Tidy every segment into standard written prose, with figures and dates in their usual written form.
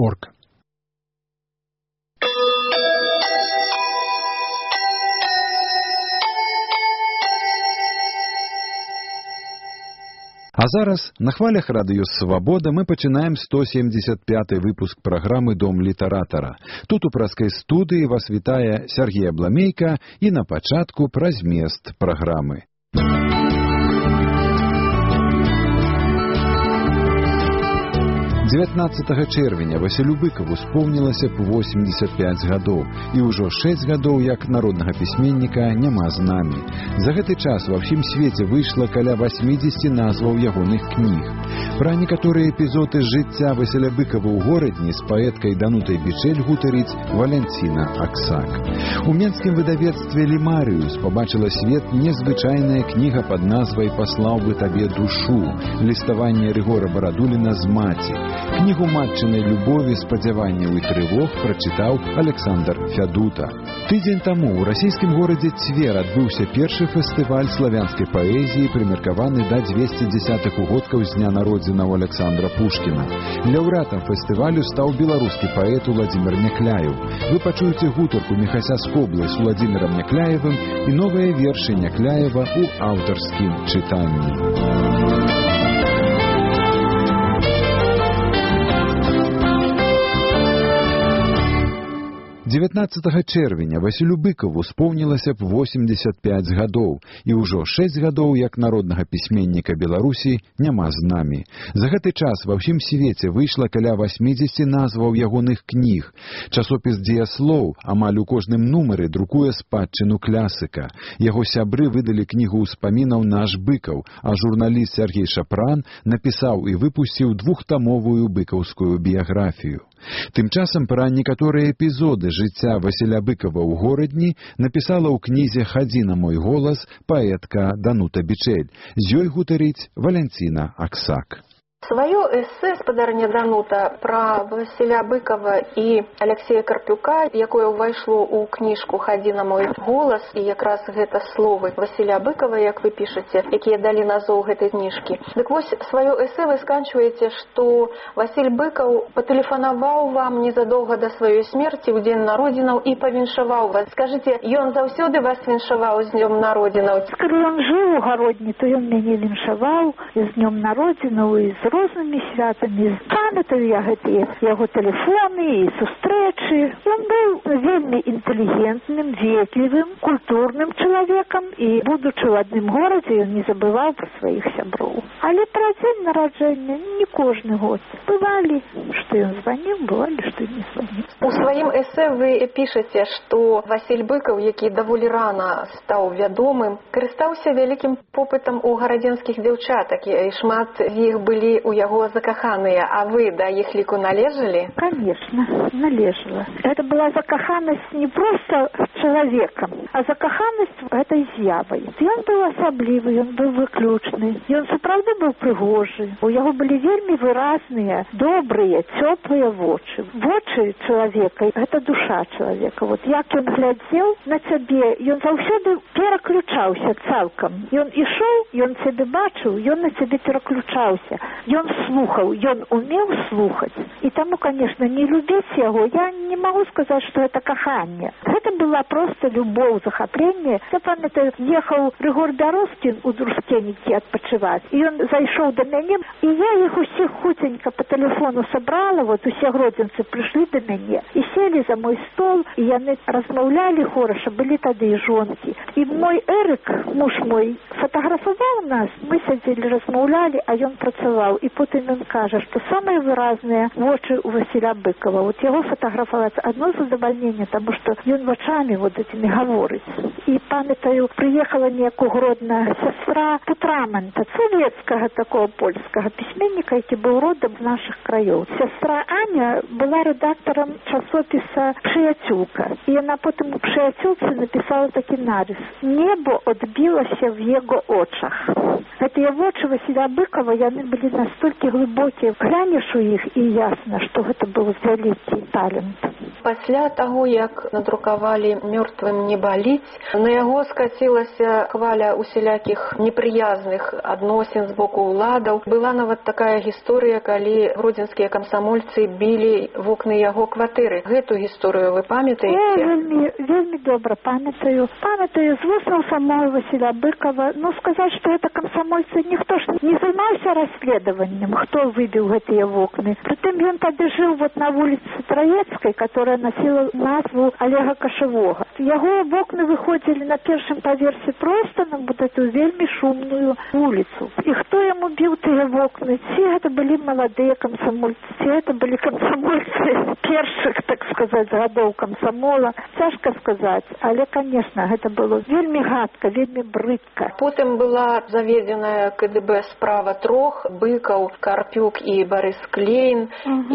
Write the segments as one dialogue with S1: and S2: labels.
S1: www.radiomaria.org. А зараз на хвалях радыё «Свабода» мы пачынаем 175-й выпуск праграмы «Дом літаратара». Тут у праскай студыі вас вітае Сергей Абламейка і на пачатку пра змест праграмы. 19 чэрвеня Васілю Быкаву споўнілася б 85 гадоў, і ўжо 6 гадоў як народнага пісьменніка няма з намі. За гэты час ва ўсім свеце выйшла каля 80 назваў ягоных кніг. Пра некаторыя эпізоды жыцця Васіля Быкава ў горадні з паэткай Данутай Бичэль гутарыць Валянціна Аксак. У менскім выдавецтве «Лімарыус» пабачыла свет незвычайная кніга пад назвай «Паслаў бы табе душу» ліставанне Рыгора Барадуліна з маці. Кнігу матчынай любові, спадзяванняў і трывог прачытаў Александр Фядута. Тыдзень таму ў расійскім горадзе Цвер адбыўся першы фестываль славянскай паэзіі, прымеркаваны да 210-х угодкаў з дня народзінаў Александра Пушкіна. Лаўрэатам фестывалю стаў беларускі паэт Уладзімір Някляеў. Вы пачуеце гутарку Міхася Скоблы з Уладзімірам Някляевым і новыя вершы Някляева ў аўтарскім чытанні. 19 чэрвеня Васілю Быкаву споўнілася б 85 гадоў, і ўжо 6 гадоў як народнага пісьменніка Беларусі няма з намі. За гэты час ва ўсім свеце выйшла каля 80 назваў ягоных кніг. Часопіс «Дзеяслоў» амаль у кожным нумары друкуе спадчыну класыка. Яго сябры выдалі кнігу ўспамінаў «Наш Быкаў», а журналіст Сергей Шапран напісаў і выпусціў двухтамовую быкаўскую біяграфію. Тым часам пра некаторыя эпізоды жыцця Васіля Быкава ў горадні напісала ў кнізе «Хадзі на мой голас» паэтка Данута Бичэль. З ёй гутарыць Валянціна Аксак.
S2: Свое эссе спадарня Данута пра Васіля Быкава і Алексея Карпюка, якое ўвайшло ў кніжку «Хадзі на мой голас», і якраз гэта словы Васіля Быкава, як вы пішаце, якія далі назоў гэтай кніжкі. Дык вось, сваё эссе вы сканчваеце, што Васіль Быкаў патэлефанаваў вам незадоўга да сваёй смерці ў дзень народзінаў і павіншаваў вас. Скажыце, ён заўсёды вас віншаваў з днём народзінаў?
S3: Калі ён жыў у гародні, то ён мяне віншаваў з днём народзінаў і з рознымі святамі. Памятаю я гэтыя яго тэлефоны і сустрэчы. Ён быў вельмі інтэлігентным, ветлівым, культурным чалавекам, і, будучы ў адным горадзе, ён не забываў пра сваіх сяброў. Але пра дзень нараджэння не кожны год. Бывалі, што ён званіў, бывалі, што не званіў.
S2: У сваім эссе вы пішаце, што Васіль Быкаў, які даволі рана стаў вядомым, карыстаўся вялікім попытам у гарадзенскіх дзяўчатак, і шмат з іх былі у яго закаханыя, а вы да іх ліку належалі?
S3: Конечно, належала. Это была закаханасць не просто чалавекам, а закаханасць гэтай з'явай. Ён быў асаблівы, ён быў выключны, ён сапраўды быў прыгожы. У яго былі вельмі выразныя, добрыя, цёплыя вочы. Вочы чалавека — гэта душа чалавека. Вот як ён глядзеў на цябе, ён заўсёды пераключаўся цалкам. Ён ішоў, ён цябе бачыў, ён на цябе пераключаўся. Ён слухаў, ён умеў слухаць. І таму, конечно, не любіць яго, я не магу сказаць, што гэта каханне. Гэта была проста любоў, захапленне. Я памятаю, ехаў Рыгор Бярозкін у Друскенікі адпачываць, і ён зайшоў да мяне, і я іх усіх хуценька па тэлефону сабрала, вот усе гродзенцы прыйшлі да мяне, і селі за мой стол, і яны размаўлялі хораша, былі тады і жонкі. І мой Эрык, муж мой, фатаграфаваў нас, мы сядзелі, размаўлялі, а ён працаваў. І потым ён кажа, што самыя выразныя вочы у Васіля Быкава. Вот яго фатаграфаваць адно задавальненне, таму што ён вачамі вот этими гаворыць. І памятаю, прыехала неяк у Гродна сястра Путраманта, савецкага такого польскага пісьменніка, які быў родам з нашых краёў. Сястра Аня была рэдактарам часопіса «Прыяцюлка». І яна потым у «Прыяцюлцы» напісала такі нарыс: «Небо адбілася в яго очах». Гэтыя вочы Васіля Быкава, яны былі настолькі глыбокія. Глянеш у іх, і ясна, што гэта быў вялікі талент.
S2: Пасля таго, як надрукавалі «Мёртвым не баліць», на яго скацілася хваля усялякіх непрыязных адносін з боку ўладаў. Была нават такая гісторыя, калі гродзенскія камсамольцы білі вокны яго кватэры. Гэту гісторыю вы памятаеце?
S3: Вельмі добра памятаю. Памятаю з вуснаў самого Васіля Быкова. Ну, сказаць, што гэта камсамольцы, ніхто ж не займаўся расследаваннем, хто выбіў гэтыя вокны. Притым ён тады жыў вот на вуліцы Траецкай, которая носила назву Олега Кашевога. Яго вокны выходзілі на першым паверсе проста на вот эту вельмі шумную вуліцу. І хто яму біў тыя вокны? Ці гэта былі маладыя камсамольцы, ці гэта былі камсамольцы першых, так сказаць, гадоў камсамола. Цяжка сказаць, але, конечно, гэта было вельмі гадка, вельмі брыдка.
S2: Потым была заведзеная КДБ справа трох: Быкаў, Карпюк і Барыс Клейн.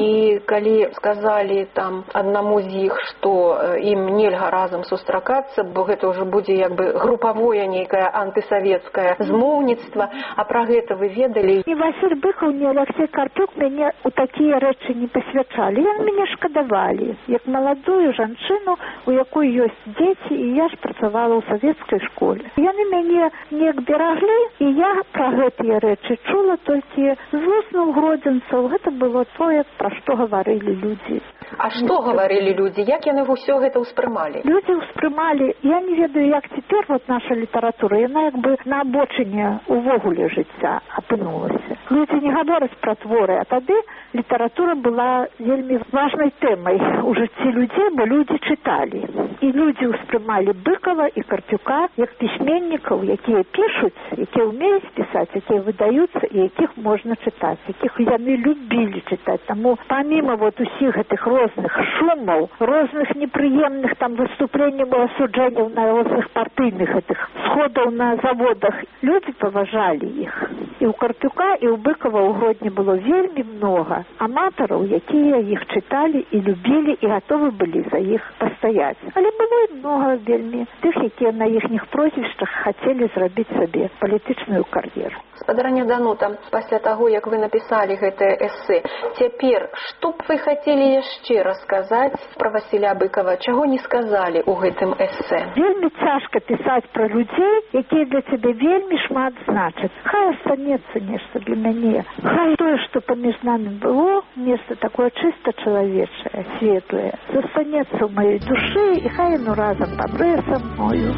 S2: І калі сказалі там аднаму з іх, што ім нельга разам сустракацца, бо гэта ўжо будзе як бы групавое нейкае антысавецкае змоўніцтва, а пра гэта вы ведалі?
S3: Ні Васіль Быкаў, ні Алексей Карпюк мяне ў такія рэчы не пасвячалі. Яны мяне шкадавалі, як маладую жанчыну, у якой ёсць дзеці, і я ж працавала ў савецкай школе. Яны мяне неяк бераглі, і я пра гэтыя рэчы чула толькі з вуснаў гродзенцаў. Гэта было тое, пра што гаварылі людзі.
S2: А што гаварылі людзі? Як яны ўсё гэта ўспрымалі?
S3: Людзі ўспрымалі, я не ведаю, як цяпер вот наша літаратура, яна як бы на абочыне увогуле жыцця апынулася. Людзі не гавораць пра творы, а тады літаратура была вельмі важнай тэмай у жыцці людзей, бо людзі чыталі. І людзі ўспрымалі Быкова і Карпюка як пісьменнікаў, якія пішуць, якія ўмеюць пісаць, якія выдаюцца і якіх можна чытаць, якіх яны любілі чытаць. Таму паміма вот усіх гэтых розных шумаў, розных непрыемных там выступленняў і асуджэнняў на розных партыйных гэтых сходаў на заводах, людзі паважалі іх. І ў Карпюка, і ў Быкова ў Гродні было вельмі многа аматараў, якія іх чыталі і любілі, і гатовы былі за іх пастаяць. Але было і многа вельмі тых, якія на іхніх прозвішчах хацелі зрабіць сабе палітычную кар'еру.
S2: Спадарня Данута, пасля таго, як вы напісалі гэтае эсэ, цяпер што б вы хацелі яшчэ расказаць пра Васіля Быкова, чаго не сказалі ў гэтым эсэ?
S3: Вельмі цяжка пісаць пра людзей, якія для цябе вельмі шмат значаць. Хай астанецца нешта для мяне. Хай тое, што паміж намі было, нешта такое чыста чалавечае, светлае, застанецца ў маёй душы, і хай яно разам памрэ са мною.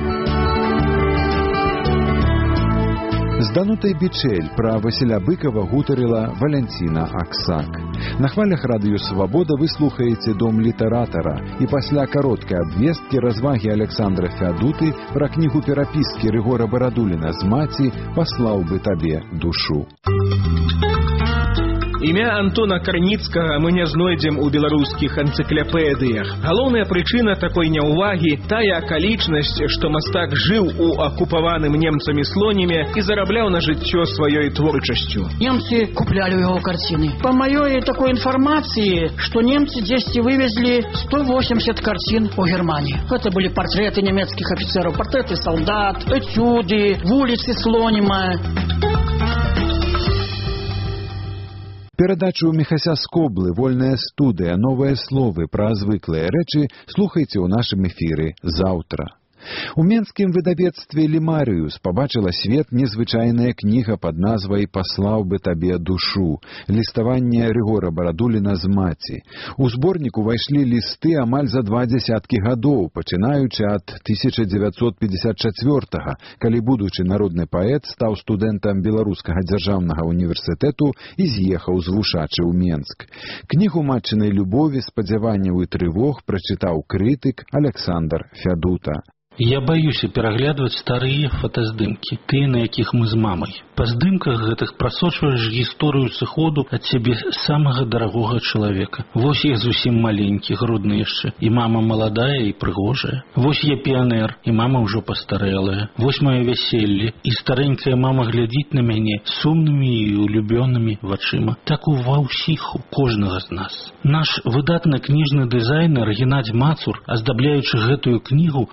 S1: З Данутай Бичель пра Васіля Быкова гутарыла Валянціна Аксак. На хвалях радыё «Свабода» вы слухаеце «Дом літаратара», і пасля кароткай абвесткі развагі Александра Фядуты пра кнігу перапіскі Рыгора Барадуліна з маці «Паслаў бы табе душу».
S4: Імя Антона Карніцкага мы не знойдзем у беларускіх энцыклапедыях. Галоўная прычына такой няўвагі – тая акалічнасць, што мастак жыў у акупаваным немцамі Слоніме і зарабляў на жыццё сваёй творчасцю.
S5: Немцы купляли его картины. По моей такой информации, что немцы здесь вывезли 180 картин по Германии. Это были портреты немецких офицеров, портреты солдат, этюды, улицы Слонима.
S1: Перадачу Міхася Скоблы «Вольная студыя. Новыя словы пра звыклыя рэчы» слухайце ў нашым эфіры заўтра. У менскім выдавецтве «Лімарыус» пабачыла свет незвычайная кніга пад назвай «Паслаў бы табе душу» – ліставанне Рыгора Барадуліна з маці. У зборнік увайшлі лісты амаль за 20 гадоў, пачынаючы ад 1954-га, калі будучы народны паэт стаў студэнтам Беларускага дзяржаўнага універсітэту і з'ехаў з вушачы ў Менск. Кнігу матчынай любові, спадзяванняў і трывог прачытаў крытык Александр Фядута.
S6: Я баюся пераглядваць старыя фотаздымкі, тыя, на якіх мы з мамай. Па здымках гэтых прасочваеш гісторыю сыходу ад сябе самага дарагога чалавека. Вось я зусім маленькі, грудны яшчэ, і мама маладая і прыгожая. Вось я піянер, і мама ўжо пастарэлая. Вось маё вяселле, і старэнькая мама глядзіць на мяне сумнымі і улюбёнымі вачыма. Так ува ўсіх, у кожнага з нас. Наш выдатны кніжны дызайнер Геннадзь Мацур, аздабляючы гэтую кнігу, акрэсліў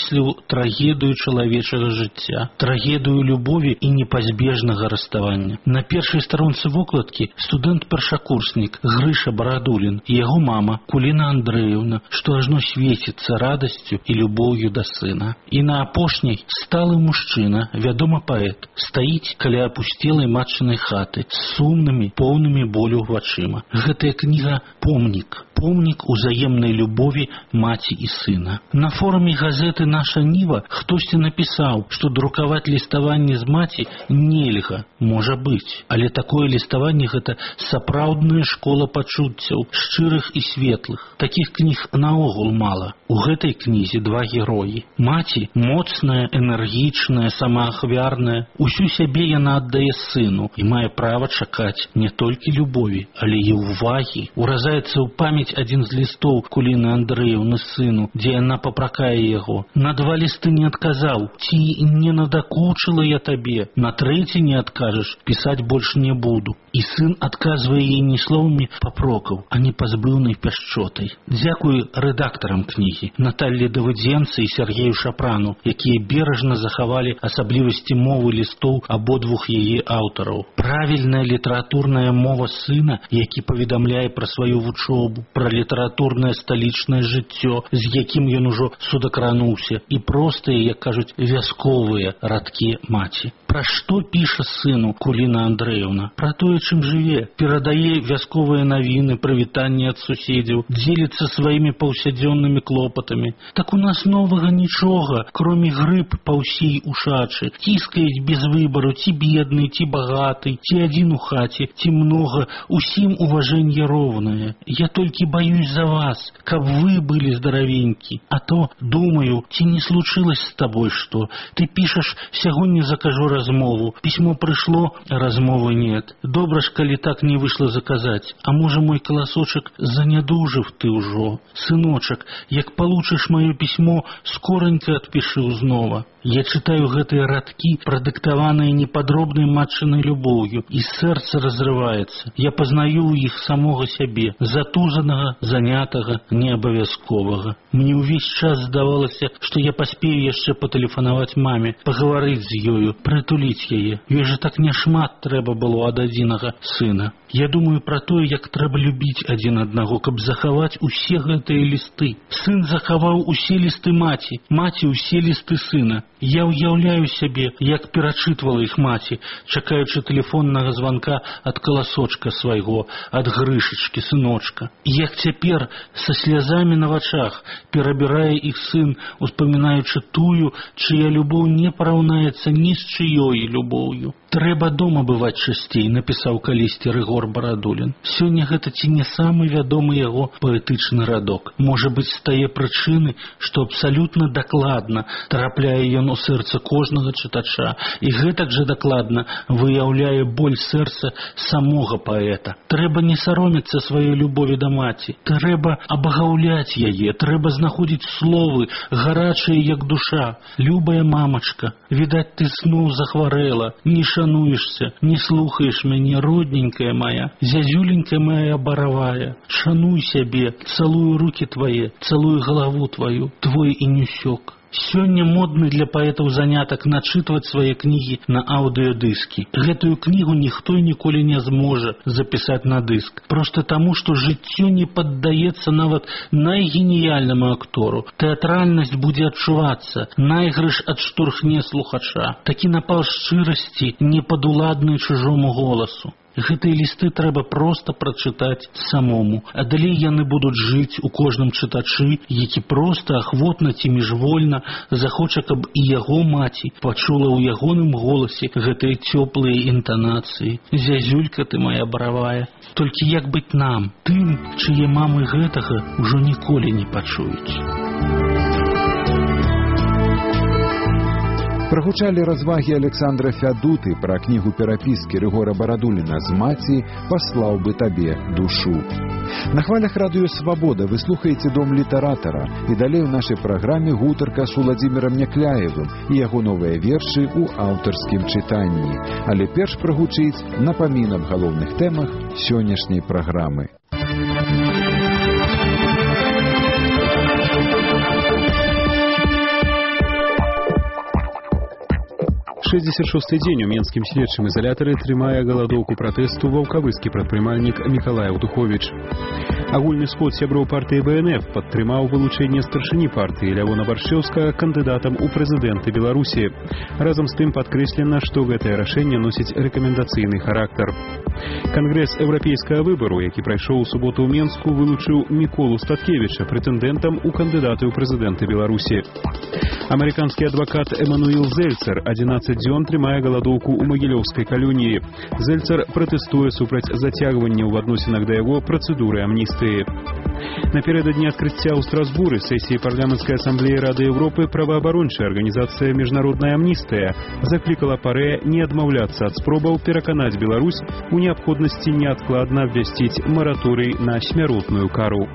S6: акрэсліў трагедыю чалавечага жыцця, трагедыю любові і непазбежнага расставання. На першай старонцы вокладкі студэнт-першакурснік Грыша Барадулін і яго мама Куліна Андрэевна, што ажно свеціцца радасцю і любоўю да сына. І на апошняй сталы мужчына, вядомы паэт, стаіць каля апусцелай матчынай хаты з сумнымі, поўнымі болю вачыма. Гэтая кніга помнік узаемнай любові маці і сына. На форуме газеты «Наша Ніва» хтосьці напісаў, што друкаваць ліставанне з маці нельга, можа быць. Але такое ліставанне – гэта сапраўдная школа пачуццяў, шчырых і светлых. Такіх кніг наогул мала. У гэтай кнізе два героі. Маці моцная, энергічная, самаахвярная. Усю сябе яна аддае сыну і мае права чакаць не толькі любові, але і ўвагі. Уразаецца ў памяць адзін з лістоў Куліны Андрэевны сыну, дзе яна папракае яго. На 2 лісты не адказаў, ці не надакучыла я табе, на 3 не адкажаш, пісаць больш не буду. І сын адказвае ей не словамі папрокаў, а не пазбыўнай пяшчотай. Дзякую рэдактарам кнігі Наталлі Давыдзенцы і Сергею Шапрану, якія бережна захавалі асаблівасці мовы лістоў абодвух яе аўтараў. Правільная літаратурная мова сына, які паведамляе пра сваю вучобу, пра літаратурнае сталічнае жыццё, з якім ён ужо судакрануўся, і простыя, як кажуць, вясковыя радкі маці. Пра што піша сыну Куліна Андрэевна? Пра тое, чым жыве. Перадае вясковыя навіны, прывітанні ад суседзяў, дзеліцца сваімі паўсядзённымі клопатамі. Так у нас новага нічога, кроме грыб па ўсей ушачы. Ціскаюць без выбару, ці бедны, ці багаты, ці адзін у хаце, ці многа, усім уважэнне роўнае. Я толькі баюсь за вас, каб вы былі здаравенькі. А то, думаю, ці не случилось с тобой что? Ты пишешь, сягоння закажу размову. Письмо пришло, а размовы нет. Добра ж, калі так не вышло заказать. А можа, мой колосочек, занядужив ты ўжо. Сыночек, як получишь мое письмо, скоронько отпиши узнова. Я читаю гэтыя радкі, прадыктаваныя непадробнай матчынай любоўю, і сэрца разрываецца. Я пазнаю ў іх самога сябе, затужанага, занятага, неабавязковага. Мне ўвесь час здавалася, што я паспею яшчэ патэлефанаваць маме, пагаварыць з ёю, прытуліць яе. Ёй жа так няшмат трэба было ад адзінага сына. Я думаю пра тое, як трэба любіць адзін аднаго, каб захаваць усе гэтыя лісты. Сын захаваў усе лісты маці, маці усе лісты сына. Я ўяўляю сябе, як перачытвала іх маці, чакаючы тэлефоннага званка ад каласочка свайго, ад Грышачкі, сыночка. І як цяпер, са слязамі на вачах, перабірае іх сын, успамінаючы тую, чыя любоў не параўнаецца ні з чыёй любоўю. Трэба дома бываць часцей, напісаў калісьці Рыгор Барадулін. Сёння гэта ці не самы вядомы яго паэтычны радок. Можа быць, з тае прычыны, што абсалютна дакладна трапляе ён у сэрца кожнага чытача, і гэтак жа дакладна выяўляе боль сэрца самога паэта. Трэба не саромецца сваёй любові да маці. Трэба абагаўляць яе, трэба знаходзіць словы, гарачыя, як душа. Любая мамачка, відаць, ты сну захварэла, не шануешься, не слухаеш мяне, родненькая моя, зязюленькая моя баравая. Шануй сябе, цалую руки твае, цалую галаву твою, твой інюсёк. Сёння модны для паэтаў занятак начытваць свае кнігі на аўдыёдыскі. Гэтую кнігу ніхто ніколі не зможа запісаць на дыск. Проста таму, што жыццё не паддаецца нават найгеніяльнаму актору. Тэатральнасць будзе адчувацца, найгрыш адштурхне слухача. Такі напал шчырасці, не падуладны чужому голасу. Гэтыя лісты трэба проста прачытаць самому, а далей яны будуць жыць у кожным чытачы, які проста, ахвотна ці міжвольна захоча, каб і яго маці пачула ў ягоным голасе гэтыя цёплыя інтанацыі. Зязюлька ты моя баравая. Толькі як быць нам, тым, чые мамы гэтага ўжо ніколі не пачуюць.
S1: Прагучалі развагі Александра Фядуты пра кнігу перапіскі Рыгора Барадуліна з маці «Паслаў бы табе душу». На хвалях радыё «Свабода» вы слухаеце «Дом літаратара», і далей у нашай праграме гутарка з Уладзімірам Някляевым і яго новыя вершы ў аўтарскім чытанні. Але перш прагучыць напамін аб галоўных тэмах сённяшняй праграмы.
S7: 66-й дзень у менскім следчым ізалятары трымае галадоўку пратэсту ваўкавыскі прадпрымальнік Мікалай Аўтуховіч. Агульны сход сяброў партыі БНФ падтрымаў вылучэнне старшыні партыі Лявона Баршчэўскага кандыдатам у прэзідэнты Беларусі. Разам з тым падкрэслена, што гэтае рашэнне носіць рэкамендацыйны характар. Кангрэс еўрапейскага выбару, які прайшоў у суботу ў Менску, вылучыў Міколу Статкевіча прэтэндэнтам у кандыдаты ў прэзідэнты Беларусі. Амерыканскі адвакат Эмануэл Зельцер 11 дзён трымае галадоўку ў магілёўскай калоніі. Зельцер пратэстуе супраць зацягвання ў адносінах да яго працэдуры амністыі. Напярэдадні адкрыцця ў Страсбуры сесіі парламенцкай асамблеі Рады Еўропы праваабарончая арганізацыя «Міжнародная амністыя» заклікала Парэ не адмаўляцца ад спробаў пераканаць Беларусь у неабходнасці неадкладна абвясціць мараторый на смяротную кару.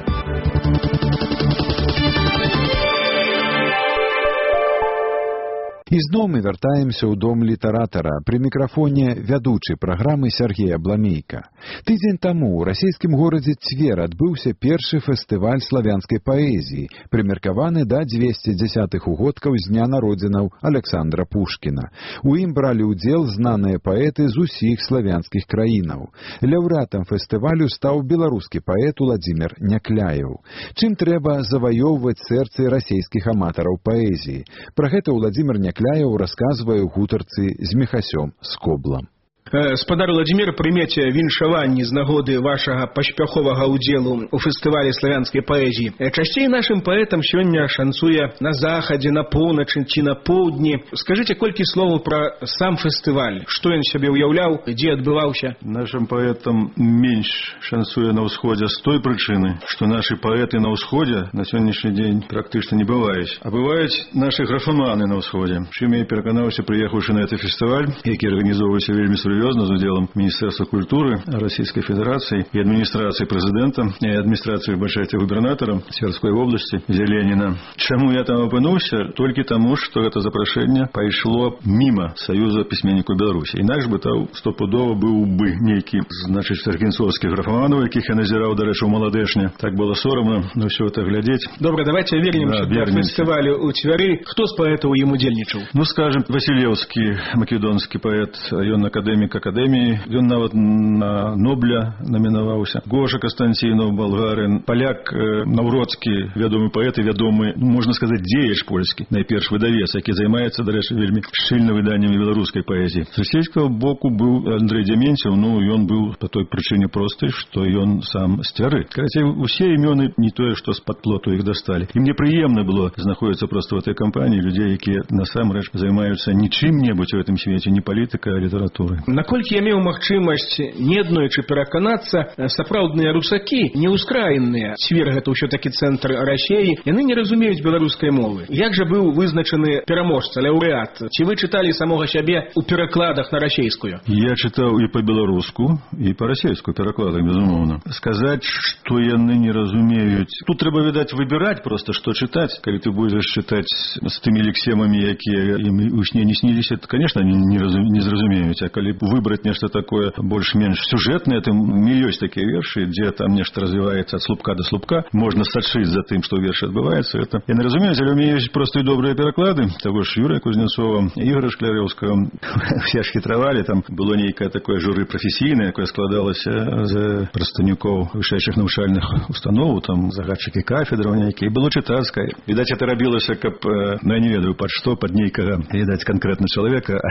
S1: І зноў мы вяртаемся ў дом літаратара. Пры мікрафоне вядучы праграмы Сергей Абламейка. Тыдзень таму ў расійскім горадзе Цвер адбыўся першы фестываль славянскай паэзіі, прымеркаваны да 210-х угодкаў з дня народзінаў Александра Пушкіна. У ім бралі ўдзел знаныя паэты з усіх славянскіх краінаў. Лаўрэатам фестывалю стаў беларускі паэт Уладзімір Някляеў. Чым трэба заваёўваць сэрцы расійскіх аматараў паэзіі? Пра гэта Уладзімір Някляеў расказвае ў гутарцы з Міхасём Скоблам.
S4: Спадар Уладзімір, прымеце віншаванні з нагоды вашага паспяховага ўдзелу ў фестывалі славянскай паэзіі. Часцей нашым паэтам сёння шанцуе на захадзе, на поўначы ці на поўдні. Скажыце колькі словаў пра сам фестываль. Што ён сябе ўяўляў, дзе адбываўся?
S8: Нашым паэтам менш шанцуе на ўсходзе з той прычыны, што нашы паэты на ўсходзе на сённяшні дзень практычна не бываюць. А бываюць нашы графаманы на ўсходзе. Чым я пераканаўся, прыехаўшы на гэты фестываль, які арганізоўваўся вельмі сур'ёзна з удзелам Міністэрства культуры Расійскай Федэрацыі і адміністрацыі прэзідэнта і адміністрацыі бачайце губернатара Цверской вобласці Зеленіна. Чаму я там апынуўся? Толькі таму, што гэта запрашэнне пайшло міма Саюза пісьменнікаў Беларусі. Інакш бы там стопудова быў бы нейкі, значыць, аргенцовскі графаманаў, якіх я назіраў, дарэчы, у маладэшне. Так было сорамна на ўсё гэта глядзець.
S4: Добра, давайте вернемся да фестывалю ў Цвяры. Хто з паэтаў ім удзельнічаў?
S8: Ну, скажем, Васілеўскі, македонскі паэт, ён акадэмік акадэміі, ён нават на Нобля намінаваўся. Гоша Кастанцінаў, балгарин, паляк Наўродскі, вядомы паэт і вядомы, можна сказаць, дзеяч польскі, найперш выдавец, які займаецца, дарэчы, вельмі шчыльна выданнямі беларускай паэзіі. З расійскага боку быў Андрэй Дзяменцеў, ну, ён быў па той прычыне простай, што ён сам з Цвяры. Карацей, усе імёны не тое, што з-пад плоту іх дасталі. І мне прыемна было знаходзіцца проста ў этой кампаніі людзей, якія насамрэч займаюцца не чым-небудзь у гэтым свеце, не палітыкай, а літаратурай.
S4: Наколькі я меў магчымасць неаднойчы пераканацца, сапраўдныя русакі, неўскраінныя, Цвер гэта ўсё-такі цэнтр Расіі, яны не разумеюць беларускай мовы. Як жа быў вызначаны пераможца, лаўрэат? Ці вы чыталі самога сябе ў перакладах на расейскую?
S8: Я чытаў і па-беларуску, і па-расейску перакладах, безумоўна. Сказаць, што яны не разумеюць. Тут трэба, відаць, выбіраць проста, што чытаць. Калі ты будзеш чытаць з тымі лексемамі, якія ім у сне не сніліся, то, конечно, не зразумеюць. А калі выбраць нешта такое больш-менш сюжэтнае, то ёсць такія вершы, дзе там нешта развіваецца ад слупка да слупка, можна сачыць за тым, што ў вершы адбываецца. Это я не разумею, але ў мяне ёсць проста і добрыя пераклады таго ж Юрыя Кузнецова, Ігора Шклярёўскага. Усе ж хітравалі, там было нейкае такое журы прафесійнае, якое складалася з прадстаўнікоў вышэйшых навучальных установаў, там загадчыкі кафедраў нейкія, было чытацкае. Відаць, это рабілася, каб, ну, я не ведаю, пад што, пад нейкага, відаць, канкрэтна чалавека,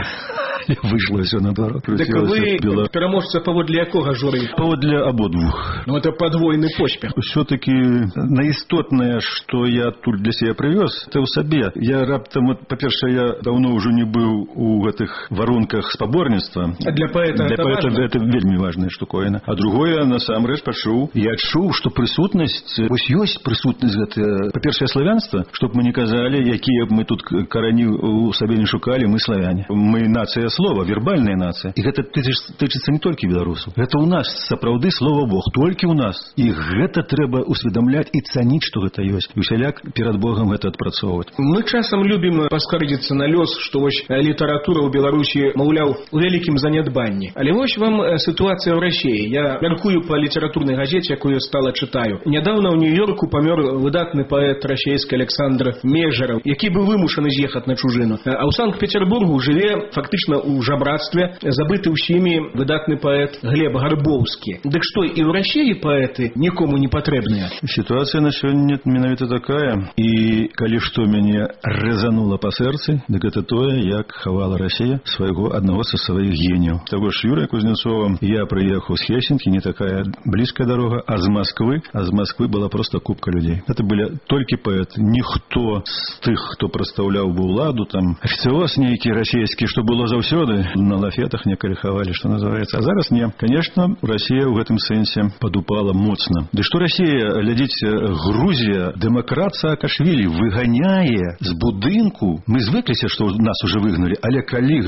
S8: выйшло ўсё наоборот.
S4: Так вы пераможца паводле якога журы?
S8: Паводле абодвух.
S4: Ну, это подвойны поспех.
S8: Усё-таки наістотнае, што я тут для сябе прывёз, это ў сабе. Я раптам, па-першае, я даўно ўжо не быў у гэтых варунках спаборніцтва.
S4: А для паэта
S8: это вельмі важная штуковіна. А другое, насамрэч, пачуў. Я адчуў, што прысутнасць, вось ёсць прысутнасць гэта, па-першае, славянства, чтоб мы не казалі, якія б мы тут карані ў сабе не шукалі, мы славяне. Мы нацыя слова, вербальная нацыя. паэта. І гэта тычыцца не толькі беларусаў. Гэта ў нас сапраўды, слова Бог, толькі ў нас. І гэта трэба усведамляць і цаніць, што гэта ёсць. І усяляк перад Богам гэта адпрацоўваць.
S4: Мы часам любім паскардзіцца на лёс, што вось літаратура ў Беларусі, маўляў, у вялікім занядбанні. Але вось вам сітуацыя ў Расіі. Я мяркую па літаратурнай газеце, якую стала чытаю. Нядаўна ў Нью-Йорку памёр выдатны паэт расійскі Александр Межараў, які быў вымушаны з'ехаць на чужыну. А ў Санкт-Петербургу жыве фактычна ў жабрацтве забыты ўсімі выдатны паэт Глеб Гарбоўскі. Дык што, і ў Расіі паэты нікому не патрэбныя?
S8: Сітуацыя на сёння менавіта такая. І калі што мяне рэзанула па сэрцы, дык гэта тое, як хавала Расія свайго аднаго са сваіх геніяў. Таго ж Юрыя Кузнецова я прыехаў з Хельсінкі, не такая блізкая дарога, а з Масквы была проста купка людзей. Гэта былі толькі паэты. Ніхто з тых, хто прадстаўляў бы ўладу, там афіцыёз нейкі расійскі, што было заўсёды на лафетах некалі хавалі, што называецца. А зараз не. Конечно, Расія ў гэтым сэнсе падупала моцна. Ды што Расія, глядзіце, Грузія, дэмакрат Саакашвілі выганяе з будынку. Мы звыкліся, што нас уже выгналі, але калі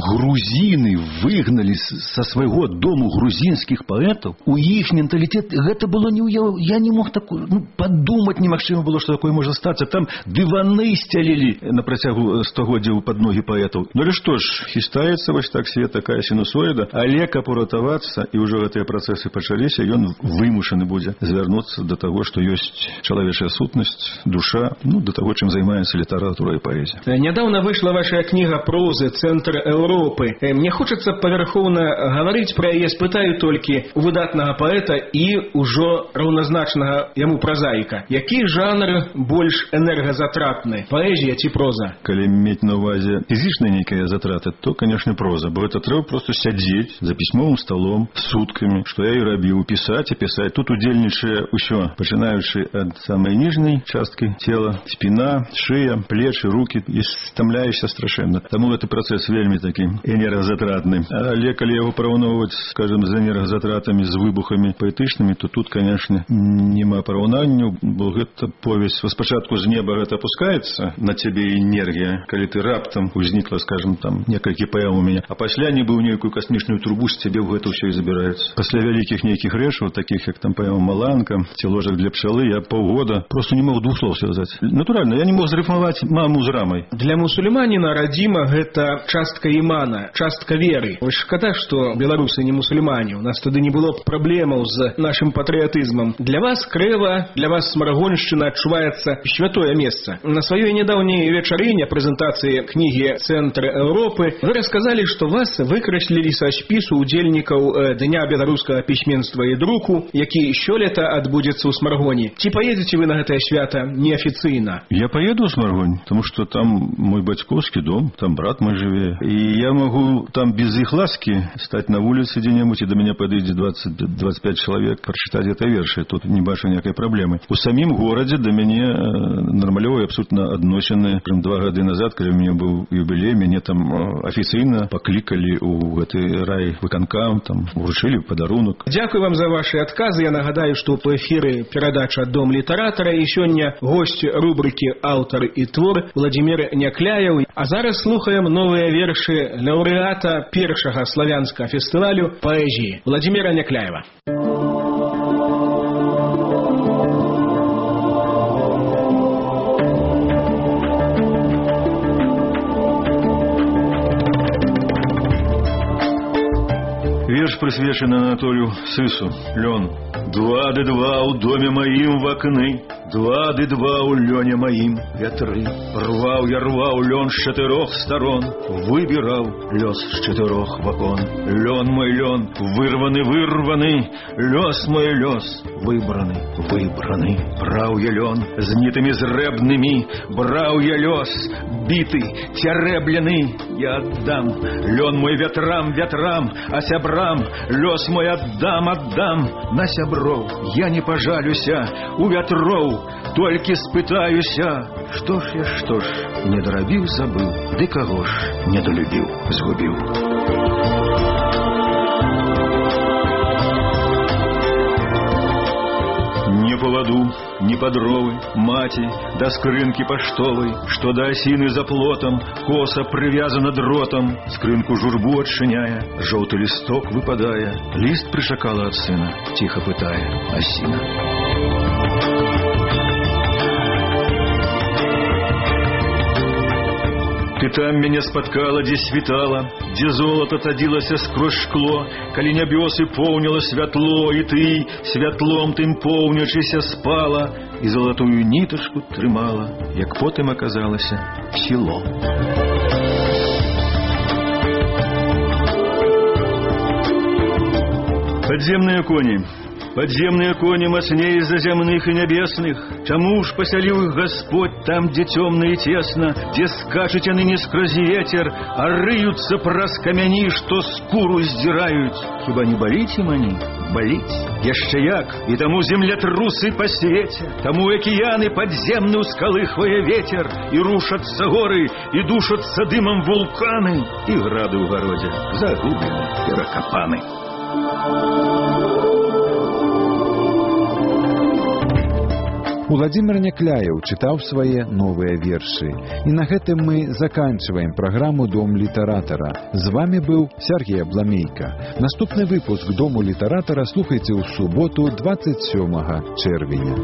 S8: грузіны выгналі са свайго дому грузінскіх паэтаў, у іх менталітэт гэта было не ўяў. Я не мог такое, падумаць немагчыма было, што такое можа стацца. Там дываны сцялілі на працягу стагоддзяў пад ногі паэтаў. Ну але што ж, хістаецца вось так свет, такая сінусоіда, але каб уратавацца, і ўжо гэтыя працэсы пачаліся, ён вымушаны будзе звярнуцца да таго, што ёсць чалавечая сутнасць, душа, да таго, чым займаецца літаратура і паэзія.
S4: Нядаўна выйшла ваша кніга прозы «Цэнтр Еўропы». Мне хочацца павярхоўна гаварыць пра яе, спытаю толькі у выдатнага паэта і ўжо раўназначнага яму празаіка. Які жанр больш энергазатратны, паэзія ці проза?
S8: Калі мець на ўвазе фізічныя нейкія затраты, то, канешне, проза, бо гэта трэба проста сядзець за пісьмовым сталом суткамі, што я і рабіў, пісаць і пісаць. Тут удзельнічае ўсё, пачынаючы ад самай ніжняй часткі цела, спіна, шыя, плечы, рукі, і стамляешся страшэнна. Таму гэты працэс вельмі такі энергазатратны. Але калі яго параўноўваць, скажем, з энергазатратамі, з выбухамі паэтычнымі, то тут, канешне, няма параўнанню, бо гэта повесць. Спачатку з неба гэта апускаецца на цябе энергія, калі ты раптам узнікла, скажем, там некалькі паэм у мяне, а пасля нібы ў нейкую касмічную трубу з цябе ў гэта ўсё і забіраецца. Пасля вялікіх нейкіх рэчаў, такіх як там паэма «Маланка» ці «Ложак для пчалы», я паўгода просто не мог двух слоў связаць. Натуральна, я не мог зрыфмаваць маму з рамай.
S4: Для мусульманіна радзіма гэта частка імана, частка веры. Вось шкада, што беларусы не мусульмане. У нас тады не было б праблемаў з нашым патрыятызмам. Для вас крэва, для вас Смарагоншчына адчуваецца святое месца. На сваёй нядаўняй вечарыне прэзентацыі кнігі «Цэнтр Еўропы» вы расказалі, што вас выкраслілі са спісу удзельнікаў Дня беларускага пісьменства і друку, які сёлета адбудзецца ў Смаргоні. Ці паедзеце вы на гэтае свята неафіцыйна?
S8: Я поеду ў Смаргонь, тому што там мой бацькоўскі дом, там брат мой жыве. І я магу там без іх ласкі стаць на вуліцы дзе-небудзь, і да мяне падыдзе 20-25 чалавек прачытаць гэта вершы. Тут не бачу ніякай праблемы. У самім горадзе да мяне нармалёва і абсолютна адносіны. 2 гады назад, калі у мяне быў юбілей, мяне там афіцыйна паклікалі ў гэты рай выканкам, там уручылі падарунак.
S4: Дзякую вам за ваши адказы. Я нагадаю, што ў эфіры перадача «Дом літаратара» і сёння госць рубрыкі «Аўтар і твор» Владзімір Някляеў. А зараз слухаем новыя вершы лаўрэата першага славянскага фестывалю паэзіі Владзіміра Някляева.
S8: Верш прысвечаны Анатолію Сысу. Лён. 2 у доме маім в акны, 2 у лёне маім вятры. Рваў я лён з 4 сторон, выбіраў лёс з 4 вакон. Лён мой лён, вырваны, лёс мой лёс, выбраны. Браў я лён з нітамі зрэбнымі, браў я лёс, біты, цярэблены, я аддам. Лён мой вятрам, а сябрам, лёс мой аддам, на сяброў. Я не пажалюся, у вятроў толькі спытаюся. Што ж, не дарабіў, забыў, ды каго ж не долюбіў, згубіў. Не поводу, ни по дровы, мати, до скрынки поштовой, что до осины за плотом, коса привязана дротом, скрынку журбу отшиняя, желтый листок выпадая, лист пришакала от сына, тихо пытая осина. Ты там меня споткала, где світала, где золото тадилося сквозь шкло, коли нябёсы поўнило святло, и ты святлом тым поўнячыся спала, и золотую ниточку трымала, як потым оказалася село. Подземные кони мощнее заземных и небесных. Чему ж поселил их Господь там, где темно и тесно, где скачут они не сквозь ветер, а рыются праз камяни, что скуру сдирают? Хіба не болить им они? Болить? Еще як, и тому землетрусы по свете, тому океаны подземные ускалыхвая ветер, и рушатся горы, и душатся дымом вулканы, и грады в городе загублены и ракопаны.
S1: Уладзімір Някляеў чытаў свае новыя вершы. І на гэтым мы заканчиваем праграму «Дом літаратара». З вами быў Сергей Абламейка. Наступны выпуск «Дому літаратара» слухайце ў суботу 27 чэрвеня.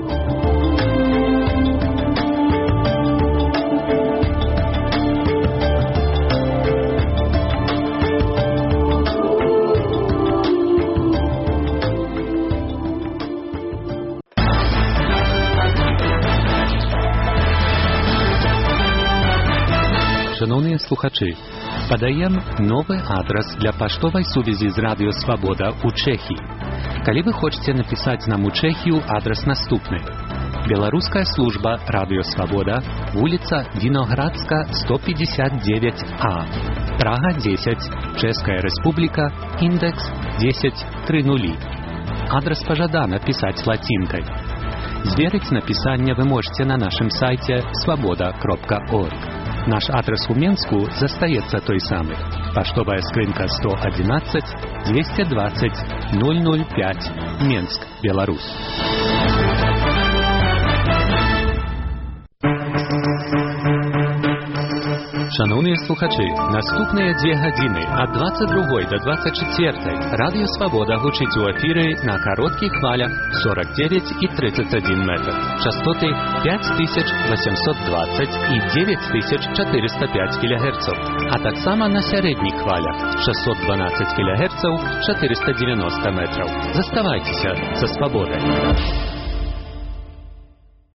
S9: Шановныя слухачы, падаем новы адрас для паштовай сувязі з Радыё Свабода ў Чэхіі. Калі вы хочаце напісаць нам у Чэхію, адрас наступны. Беларуская служба Радыё Свабода, вуліца Віноградска, 159А, Прага 10, Чэшская Рэспубліка, індекс 1030. Адрас пажадана пісаць лацінкай. Зверыць напісанне вы можете на нашым сайце svoboda.org. Наш адрес у Менску застаецца той самы. Паштовая скрынка 111 220 005, Менск, Беларусь. Шановныя слухачы, наступныя 2 гадзіны ад 22 до 24 Радыё Свабода гучыць у эфіры на кароткіх хвалях 49 і 31 метр. Частоты 5820 і 9405 кГц, а таксама на сярэдніх хвалях 612 кГц 490 метров. Заставайцеся са Свабодай.